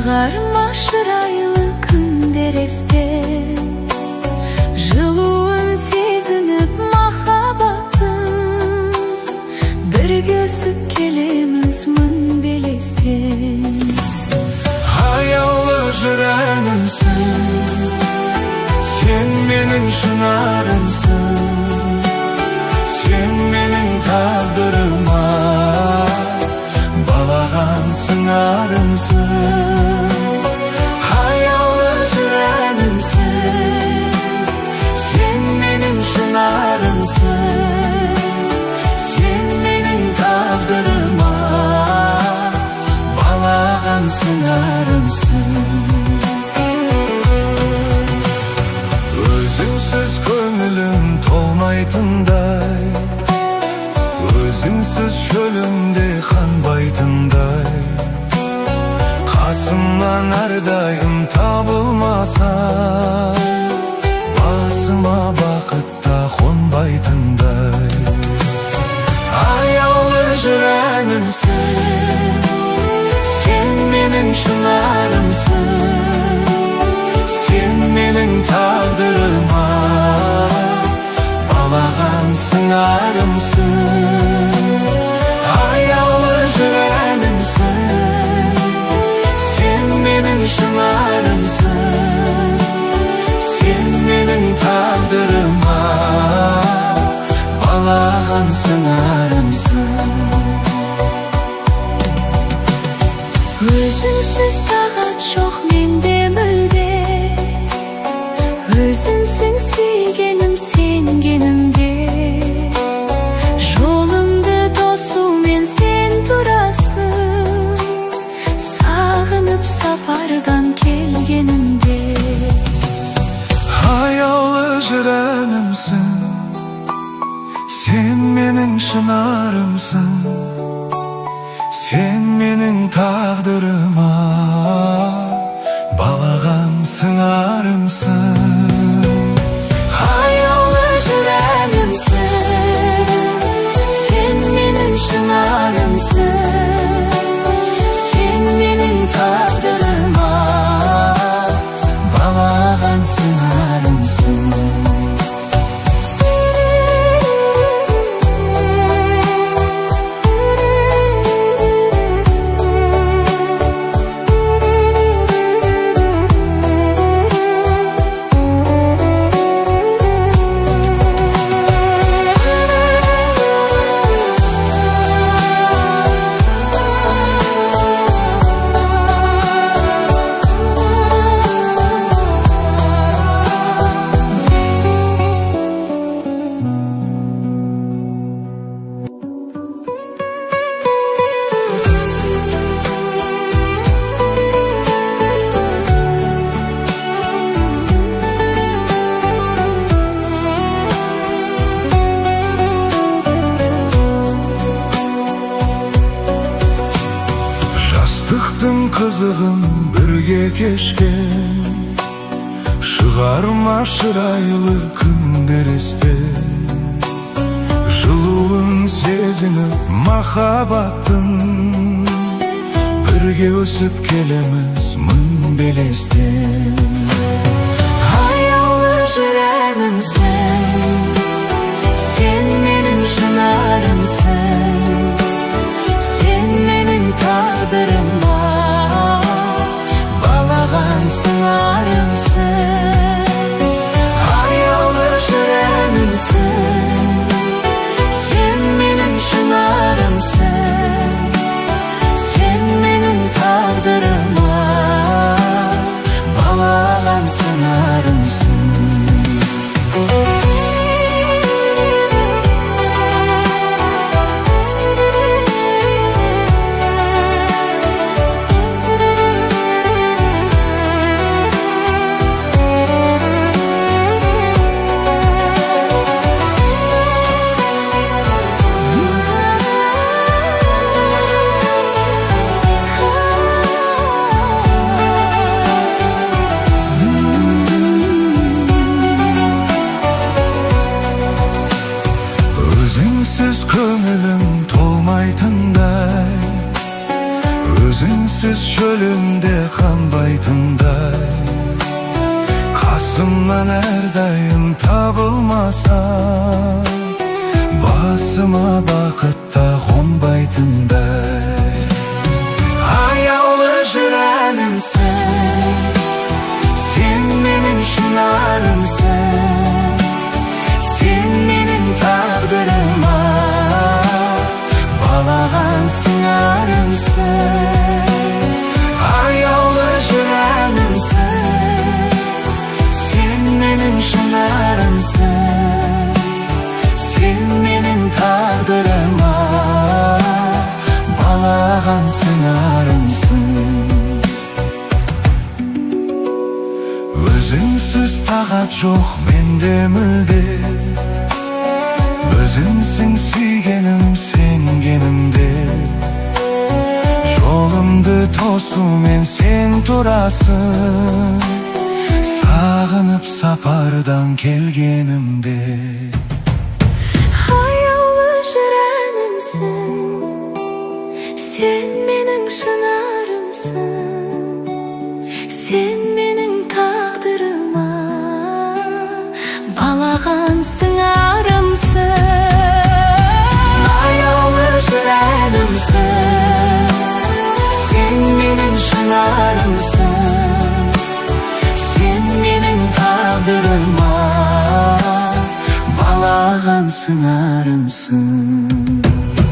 Шығарма шырайлы күндер естен, жылуын сезініп махаббаттың, бірге өсіп келеміз мың белестен. Аяулы жыр әнімсің, сен менің шынарымсың, сен менің тағдырыма балаған сыңарымсың. Аяулы жыр әнімсің, сен менің шынарымсың, сен менің тағдырыма балаған сыңарымсың. Өзіңсіз көңілім толмайтындай, өзіңсіз шөлімде қанбайтындай, қасымнан әрдайым табылмаса, басыма бақытта қонбайтындай. Аяулы жыр әнімсің, сен менің шынарымсың, сен менің тағдырыма балаған сыңарымсың. Аяулы жыр әнімсің, сен менің шынарымсың, сен менің тағдырыма балаған сыңарымсың. Өзіңсіз тағат жоқ менде мүлде, өзіңсің сүйгенім сенгенімде, жолымды тосумен сен тұрасың, сағынып сапардан келгенімде. Аяулы жыр әнімсің, сен менің шынарымсың, сен менің тағдырыма балаған сыңарымсың. Аяулы жыр әнімсің, сен менің шынарымсың, сен менің тағдырыма балаған сыңарымсың. Жастықтың қызығын бірге кешкен, шығарма шырайлы күндер естен, жылуын сезініп махаббаттың, бірге өсіп келеміз мың белестен. Аяулы жыр әнімсің, сен менің шынарымсың, сен менің тағдырыма балаған сыңарымсың. Аяулы жыр әнімсің, сен менің шынарымсың, сен менің тағдырыма балаған сыңарымсың. çölümde kanbaytınday, kasımdan erdayım tabılmasa, basıma bakıtta konbaytınday. Ayalı jirenimsin, sen menin şınarımsın, sen menin taqdırıma balağan sınarımsın. Ayalı jirenimsin, sen menin şınarımsın, sen menin taqdırıma balağan sınarımsın. Özünsüz takat yok mende mülde, özünsün suygenim sengenimde. Jolumdu tosumen sen turasın, sağınıp sapardan kelgenimde. Ayalı jirenimsin, sen menin şınarımsın, sen menin taqdırıma balağan sınarımsın. Ayalı jirenimsin, sen menin şınarımsın, sen menin taqdırıma balağan sınarımsın.